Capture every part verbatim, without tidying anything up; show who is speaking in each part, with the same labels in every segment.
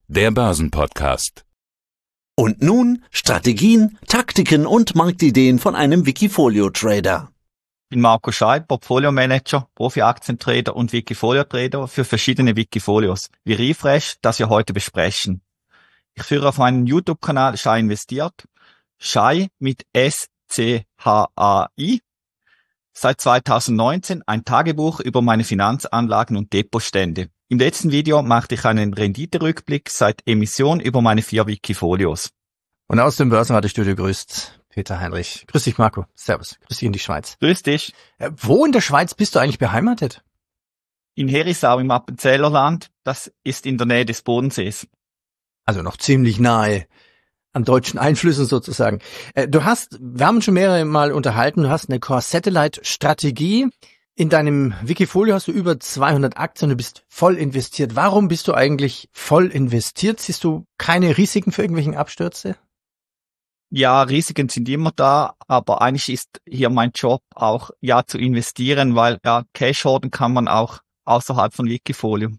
Speaker 1: der Börsenpodcast.
Speaker 2: Und nun Strategien, Taktiken und Marktideen von einem Wikifolio-Trader.
Speaker 3: Ich bin Marco Scheib, Portfolio-Manager, Profi-Aktientrader und Wikifolio-Trader für verschiedene Wikifolios, wie Refresh, das wir heute besprechen. Ich führe auf meinem YouTube-Kanal Schei investiert, Schei mit S C H A I, seit zweitausendneunzehn ein Tagebuch über meine Finanzanlagen und Depotstände. Im letzten Video machte ich einen Renditerückblick seit Emission über meine vier Wikifolios.
Speaker 4: Und aus dem Börsenradiostudio grüßt Peter Heinrich. Grüß dich, Marco. Servus. Grüß dich in die Schweiz.
Speaker 3: Grüß dich.
Speaker 4: Äh, wo in der Schweiz bist du eigentlich beheimatet?
Speaker 3: In Herisau im Appenzellerland. Das ist in der Nähe des Bodensees.
Speaker 4: Also noch ziemlich nahe an deutschen Einflüssen sozusagen. Äh, du hast, wir haben schon mehrere Mal unterhalten, du hast eine Core-Satellite-Strategie. In deinem Wikifolio hast du über zweihundert Aktien, du bist voll investiert. Warum bist du eigentlich voll investiert? Siehst du keine Risiken für irgendwelchen Abstürze?
Speaker 3: Ja, Risiken sind immer da, aber eigentlich ist hier mein Job auch, ja, zu investieren, weil ja, Cash holen kann man auch außerhalb von Wikifolio.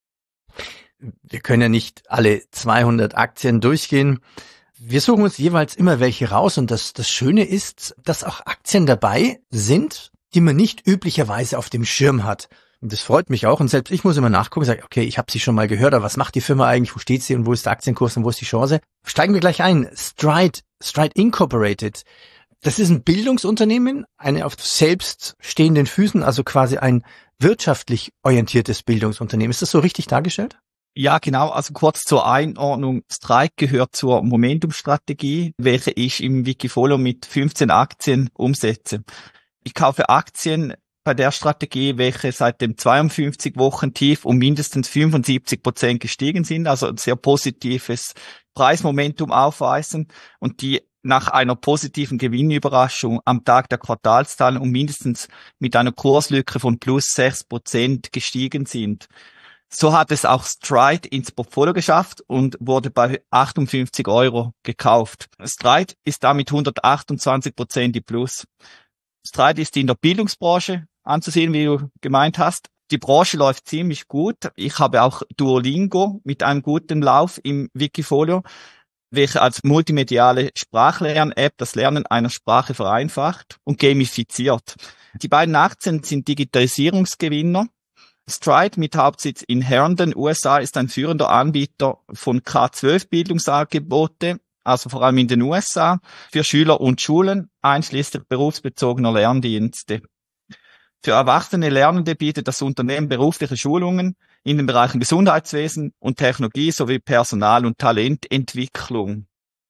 Speaker 4: Wir können ja nicht alle zweihundert Aktien durchgehen. Wir suchen uns jeweils immer welche raus und das, das Schöne ist, dass auch Aktien dabei sind, die man nicht üblicherweise auf dem Schirm hat. Und das freut mich auch. Und selbst ich muss immer nachgucken, sage, okay, ich habe sie schon mal gehört, aber was macht die Firma eigentlich, wo steht sie und wo ist der Aktienkurs und wo ist die Chance? Steigen wir gleich ein. Stride, Stride Incorporated. Das ist ein Bildungsunternehmen, eine auf selbst stehenden Füßen, also quasi ein wirtschaftlich orientiertes Bildungsunternehmen. Ist das so richtig dargestellt?
Speaker 3: Ja, genau. Also kurz zur Einordnung. Stride gehört zur Momentum-Strategie, welche ich im Wikifolio mit fünfzehn Aktien umsetze. Ich kaufe Aktien bei der Strategie, welche seit dem zweiundfünfzig Wochen Tief um mindestens fünfundsiebzig Prozent gestiegen sind, also ein sehr positives Preismomentum aufweisen und die nach einer positiven Gewinnüberraschung am Tag der Quartalszahlen um mindestens mit einer Kurslücke von plus sechs Prozent gestiegen sind. So hat es auch Stride ins Portfolio geschafft und wurde bei achtundfünfzig Euro gekauft. Stride ist damit hundertachtundzwanzig Prozent die Plus. Stride ist in der Bildungsbranche anzusehen, wie du gemeint hast. Die Branche läuft ziemlich gut. Ich habe auch Duolingo mit einem guten Lauf im Wikifolio, welche als multimediale Sprachlern-App das Lernen einer Sprache vereinfacht und gamifiziert. Die beiden Aktien sind Digitalisierungsgewinner. Stride mit Hauptsitz in Herndon, U S A, ist ein führender Anbieter von K zwölf Bildungsangebote, also vor allem in den U S A, für Schüler und Schulen, einschließlich berufsbezogener Lerndienste. Für erwachsene Lernende bietet das Unternehmen berufliche Schulungen in den Bereichen Gesundheitswesen und Technologie sowie Personal- und Talententwicklung.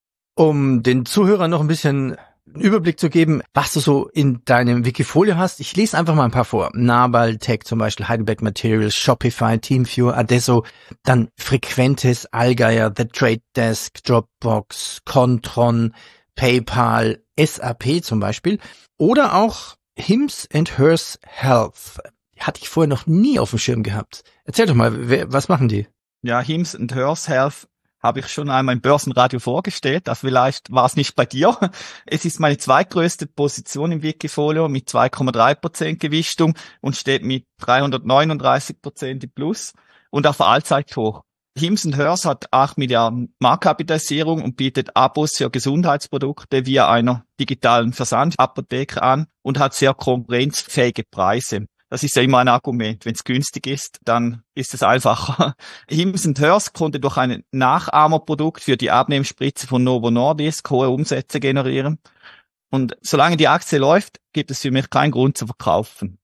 Speaker 4: Um den Zuhörern noch ein bisschen einen Überblick zu geben, was du so in deinem Wikifolio hast. Ich lese einfach mal ein paar vor. Naval Tech zum Beispiel, Heidelberg Materials, Shopify, TeamViewer, Adesso, dann Frequentis, Allgeier, The Trade Desk, Dropbox, Contron, PayPal, S A P zum Beispiel. Oder auch Hims and Hers Health. Hatte ich vorher noch nie auf dem Schirm gehabt. Erzähl doch mal, wer, was machen die?
Speaker 3: Ja, Hims and Hers Health habe ich schon einmal im Börsenradio vorgestellt, das vielleicht war es nicht bei dir. Es ist meine zweitgrößte Position im Wikifolio mit zwei Komma drei Prozent Gewichtung und steht mit dreihundertneununddreißig Prozent im Plus und auf Allzeithoch. Hims and Hers hat acht Milliarden Marktkapitalisierung und bietet Abos für Gesundheitsprodukte via einer digitalen Versandapotheke an und hat sehr konkurrenzfähige Preise. Das ist ja immer ein Argument. Wenn es günstig ist, dann ist es einfacher. Hims and Hers konnte durch ein Nachahmerprodukt für die Abnehmspritze von Novo Nordisk hohe Umsätze generieren. Und solange die Aktie läuft, gibt es für mich keinen Grund zu verkaufen.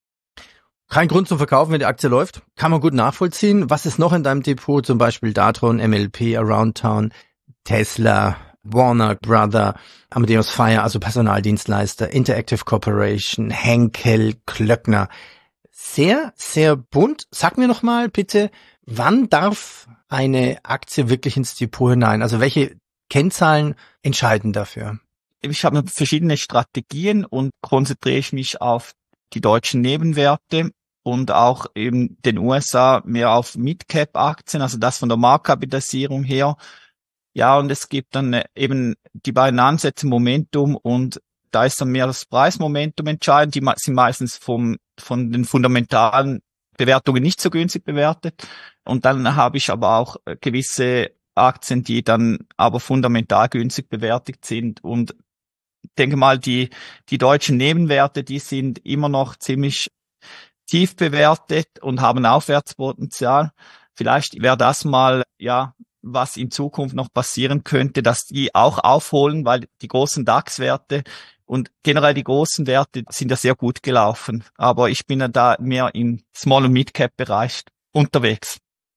Speaker 4: Kein Grund zum Verkaufen, wenn die Aktie läuft. Kann man gut nachvollziehen. Was ist noch in deinem Depot? Zum Beispiel Datron, M L P, Aroundtown, Tesla, Warner Brother, Amadeus Fire, also Personaldienstleister, Interactive Corporation, Henkel, Klöckner. Sehr, sehr bunt. Sag mir noch mal bitte, wann darf eine Aktie wirklich ins Depot hinein? Also welche Kennzahlen entscheiden dafür?
Speaker 3: Ich habe verschiedene Strategien und konzentriere ich mich auf die deutschen Nebenwerte und auch in den U S A mehr auf Mid-Cap-Aktien, also das von der Marktkapitalisierung her. Ja, und es gibt dann eben die beiden Ansätze Momentum und da ist dann mehr das Preismomentum entscheidend. Die sind meistens vom, von den fundamentalen Bewertungen nicht so günstig bewertet. Und dann habe ich aber auch gewisse Aktien, die dann aber fundamental günstig bewertet sind. Und ich denke mal, die, die deutschen Nebenwerte, die sind immer noch ziemlich tief bewertet und haben Aufwärtspotenzial. Vielleicht wäre das mal, ja, was in Zukunft noch passieren könnte, dass die auch aufholen, weil die großen DAX-Werte und generell die großen Werte sind ja sehr gut gelaufen. Aber ich bin ja da mehr im Small- und Mid-Cap-Bereich unterwegs.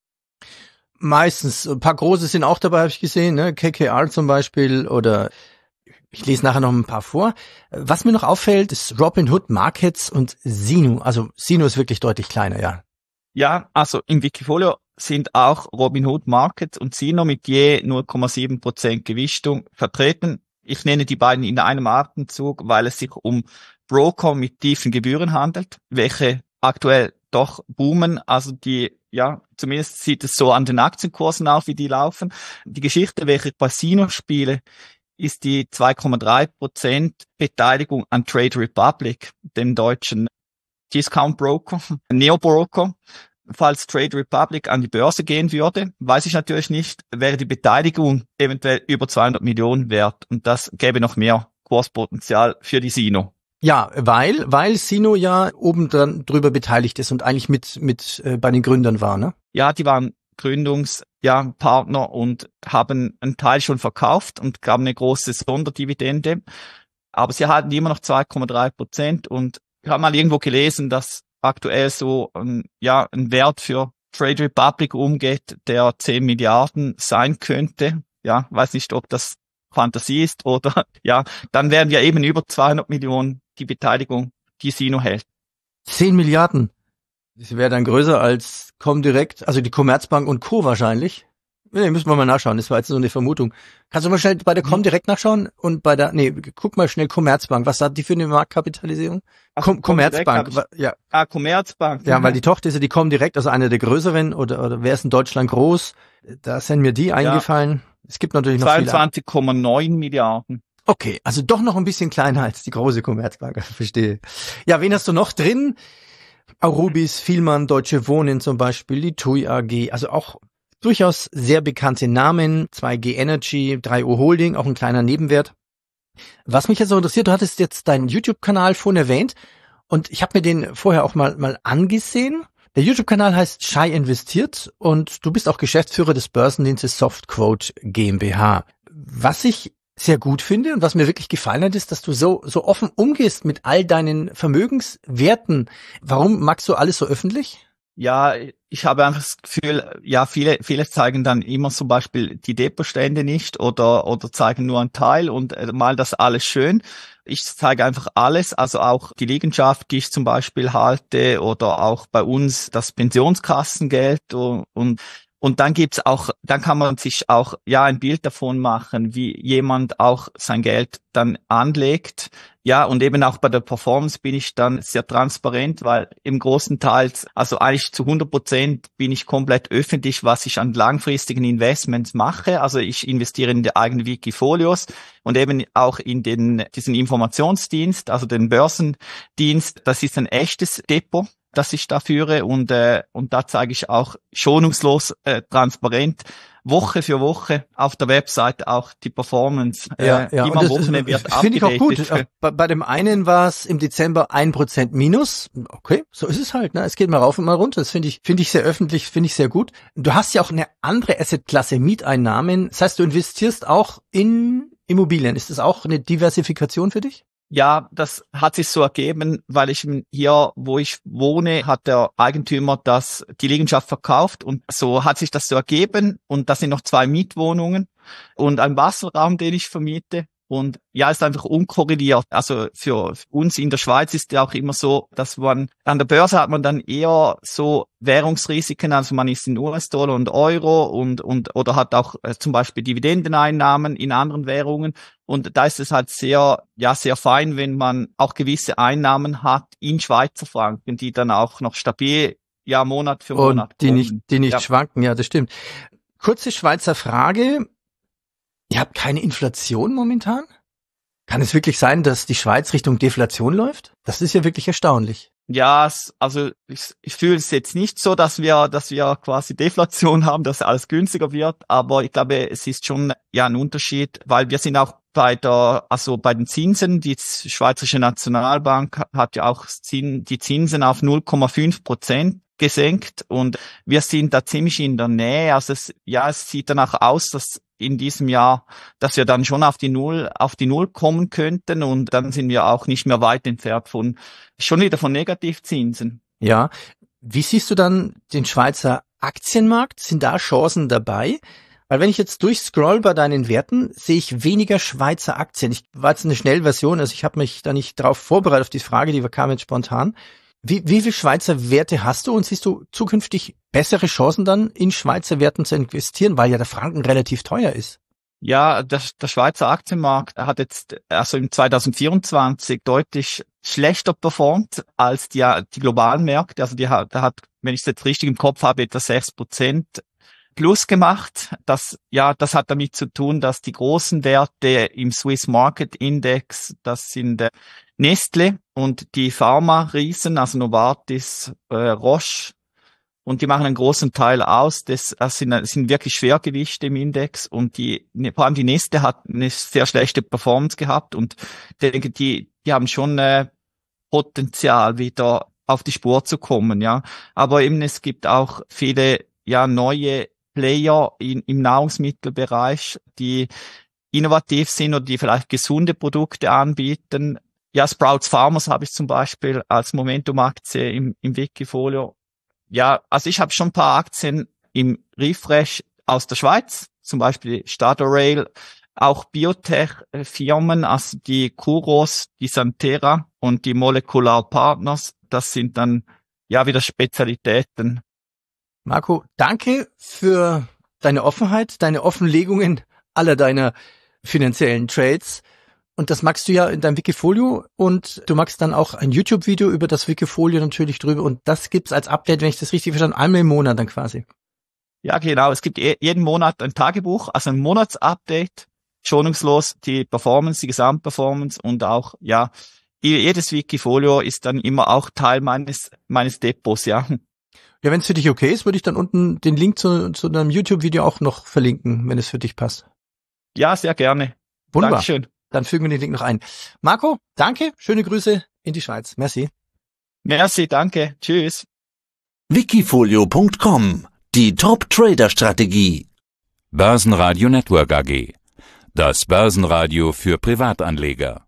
Speaker 4: Meistens. Ein paar große sind auch dabei, habe ich gesehen, ne? K K R zum Beispiel oder ich lese nachher noch ein paar vor. Was mir noch auffällt, ist Robinhood Markets und Sino. Also Sino ist wirklich deutlich kleiner, ja.
Speaker 3: Ja, also im Wikifolio sind auch Robinhood Markets und Sino mit je null Komma sieben Prozent Gewichtung vertreten. Ich nenne die beiden in einem Atemzug, weil es sich um Broker mit tiefen Gebühren handelt, welche aktuell doch boomen. Also die, ja, zumindest sieht es so an den Aktienkursen aus, wie die laufen. Die Geschichte, welche ich bei Sino spiele, ist die zwei Komma drei Prozent Beteiligung an Trade Republic, dem deutschen Discount Broker, Neo Broker. Falls Trade Republic an die Börse gehen würde, weiß ich natürlich nicht, wäre die Beteiligung eventuell über zweihundert Millionen wert und das gäbe noch mehr Kurspotenzial für die Sino.
Speaker 4: Ja, weil weil Sino ja oben dran drüber beteiligt ist und eigentlich mit mit äh, bei den Gründern war, ne?
Speaker 3: Ja, die waren Gründungs ja Partner und haben einen Teil schon verkauft und gaben eine große Sonderdividende, aber sie halten immer noch zwei Komma drei Prozent und ich habe mal irgendwo gelesen, dass aktuell so ein, ja, ein Wert für Trade Republic umgeht, der zehn Milliarden sein könnte. Ja, weiß nicht, ob das Fantasie ist oder, ja, dann wären wir eben über zweihundert Millionen die Beteiligung, die Sino hält.
Speaker 4: zehn Milliarden. Das wäre dann größer als Comdirect, also die Commerzbank und Co. wahrscheinlich. Nee, müssen wir mal nachschauen, das war jetzt so eine Vermutung. Kannst du mal schnell bei der Comdirect nachschauen und bei der, nee, guck mal schnell Commerzbank, was hat die für eine Marktkapitalisierung?
Speaker 3: Ach,
Speaker 4: Com- Commerzbank,
Speaker 3: ich,
Speaker 4: ja.
Speaker 3: Ah, Commerzbank.
Speaker 4: Ja, weil die Tochter ist ja die Comdirect, also eine der größeren, oder, oder wer ist in Deutschland groß? Da sind mir die eingefallen. Ja. Es gibt natürlich noch
Speaker 3: zweiundzwanzig Komma neun Milliarden.
Speaker 4: Okay, also doch noch ein bisschen kleiner als die große Commerzbank, verstehe. Ja, wen hast du noch drin? Aurubis, Vielmann, Deutsche Wohnen zum Beispiel, die T U I A G, also auch durchaus sehr bekannte Namen, zwei G Energy, drei U Holding, auch ein kleiner Nebenwert. Was mich jetzt so interessiert, du hattest jetzt deinen YouTube-Kanal vorhin erwähnt und ich habe mir den vorher auch mal mal angesehen. Der YouTube-Kanal heißt Schei investiert und du bist auch Geschäftsführer des Börsendienstes Softquote GmbH. Was ich sehr gut finde und was mir wirklich gefallen hat, ist, dass du so so offen umgehst mit all deinen Vermögenswerten. Warum machst du alles so öffentlich?
Speaker 3: Ja, ich habe einfach das Gefühl, ja, viele, viele zeigen dann immer zum Beispiel die Depotstände nicht oder, oder zeigen nur einen Teil und äh, mal das alles schön. Ich zeige einfach alles, also auch die Liegenschaft, die ich zum Beispiel halte oder auch bei uns das Pensionskassengeld und, und Und dann gibt's auch, dann kann man sich auch, ja, ein Bild davon machen, wie jemand auch sein Geld dann anlegt. Ja, und eben auch bei der Performance bin ich dann sehr transparent, weil im großen Teil, also eigentlich zu hundert Prozent bin ich komplett öffentlich, was ich an langfristigen Investments mache. Also ich investiere in die eigenen Wikifolios und eben auch in den, diesen Informationsdienst, also den Börsendienst. Das ist ein echtes Depot, das ich da führe und äh, und da zeige ich auch schonungslos äh, transparent Woche für Woche auf der Website auch die Performance.
Speaker 4: Ja,
Speaker 3: äh,
Speaker 4: ja.
Speaker 3: Immer
Speaker 4: und
Speaker 3: Wochenende
Speaker 4: das
Speaker 3: wird
Speaker 4: finde ich auch gut.
Speaker 3: abgedatet.
Speaker 4: Bei, bei dem einen war es im Dezember ein Prozent minus. Okay, so ist es halt. Ne? Es geht mal rauf und mal runter. Das finde ich finde ich sehr öffentlich, finde ich sehr gut. Du hast ja auch eine andere Assetklasse, Mieteinnahmen. Das heißt, du investierst auch in Immobilien. Ist das auch eine Diversifikation für dich?
Speaker 3: Ja, das hat sich so ergeben, weil ich hier, wo ich wohne, hat der Eigentümer das, die Liegenschaft verkauft und so hat sich das so ergeben und das sind noch zwei Mietwohnungen und ein Wasserraum, den ich vermiete. Und ja, ist einfach unkorreliert. Also für uns in der Schweiz ist ja auch immer so, dass man an der Börse hat man dann eher so Währungsrisiken, also man ist in U S-Dollar und Euro und und oder hat auch äh, zum Beispiel Dividendeneinnahmen in anderen Währungen. Und da ist es halt sehr, ja, sehr fein, wenn man auch gewisse Einnahmen hat in Schweizer Franken, die dann auch noch stabil, ja, Monat für Monat
Speaker 4: und die
Speaker 3: kommen.
Speaker 4: nicht, die nicht
Speaker 3: ja.
Speaker 4: schwanken. Ja, das stimmt. Kurze Schweizer Frage. Ihr habt keine Inflation momentan? Kann es wirklich sein, dass die Schweiz Richtung Deflation läuft? Das ist ja wirklich erstaunlich.
Speaker 3: Ja, es, also ich, ich fühle es jetzt nicht so, dass wir, dass wir quasi Deflation haben, dass alles günstiger wird, aber ich glaube, es ist schon ja ein Unterschied, weil wir sind auch bei der, also bei den Zinsen, die Schweizerische Nationalbank hat ja auch die Zinsen auf null Komma fünf Prozent gesenkt und wir sind da ziemlich in der Nähe. Also es, ja, es sieht danach aus, dass in diesem Jahr, dass wir dann schon auf die Null, auf die Null kommen könnten und dann sind wir auch nicht mehr weit entfernt von, schon wieder von Negativzinsen.
Speaker 4: Ja. Wie siehst du dann den Schweizer Aktienmarkt? Sind da Chancen dabei? Weil wenn ich jetzt durchscroll bei deinen Werten, sehe ich weniger Schweizer Aktien. Ich war jetzt eine Schnellversion, also ich habe mich da nicht drauf vorbereitet auf die Frage, die kam jetzt spontan. Wie, wie viel Schweizer Werte hast du und siehst du zukünftig bessere Chancen dann in Schweizer Werten zu investieren, weil ja der Franken relativ teuer ist?
Speaker 3: Ja, der, der Schweizer Aktienmarkt hat jetzt also im zwanzig vierundzwanzig deutlich schlechter performt als die, die globalen Märkte. Also die hat, der hat, wenn ich es jetzt richtig im Kopf habe, etwa sechs Prozent plus gemacht. Das, ja, das hat damit zu tun, dass die großen Werte im Swiss Market Index, das sind äh, Nestle und die Pharma-Riesen, also Novartis, äh, Roche, und die machen einen großen Teil aus. Das, das, sind, das sind wirklich Schwergewichte im Index und die, vor allem die Nestle hat eine sehr schlechte Performance gehabt und ich denke, die, die haben schon äh, Potenzial, wieder auf die Spur zu kommen, ja. Aber eben es gibt auch viele, ja, neue Player in, im Nahrungsmittelbereich, die innovativ sind oder die vielleicht gesunde Produkte anbieten. Ja, Sprouts Farmers habe ich zum Beispiel als Momentum-Aktie im, im Wikifolio. Ja, also ich habe schon ein paar Aktien im Refresh aus der Schweiz, zum Beispiel Statoil, auch Biotech-Firmen, also die Kuros, die Santera und die Molecular Partners, das sind dann ja wieder Spezialitäten.
Speaker 4: Marco, danke für deine Offenheit, deine Offenlegungen aller deiner finanziellen Trades. Und das magst du ja in deinem Wikifolio und du magst dann auch ein YouTube-Video über das Wikifolio natürlich drüber und das gibt's als Update, wenn ich das richtig verstanden habe, einmal im Monat dann quasi.
Speaker 3: Ja, genau. Es gibt jeden Monat ein Tagebuch, also ein Monatsupdate, schonungslos die Performance, die Gesamtperformance und auch, ja, jedes Wikifolio ist dann immer auch Teil meines, meines Depots, ja.
Speaker 4: Ja, wenn es für dich okay ist, würde ich dann unten den Link zu, zu einem YouTube-Video auch noch verlinken, wenn es für dich passt.
Speaker 3: Ja, sehr gerne.
Speaker 4: Wunderbar.
Speaker 3: Dankeschön.
Speaker 4: Dann fügen wir den Link noch ein. Marco, danke, schöne Grüße in die Schweiz. Merci.
Speaker 3: Merci, danke. Tschüss.
Speaker 2: Wikifolio Punkt com. Die Top-Trader-Strategie.
Speaker 1: Börsenradio Network A G. Das Börsenradio für Privatanleger.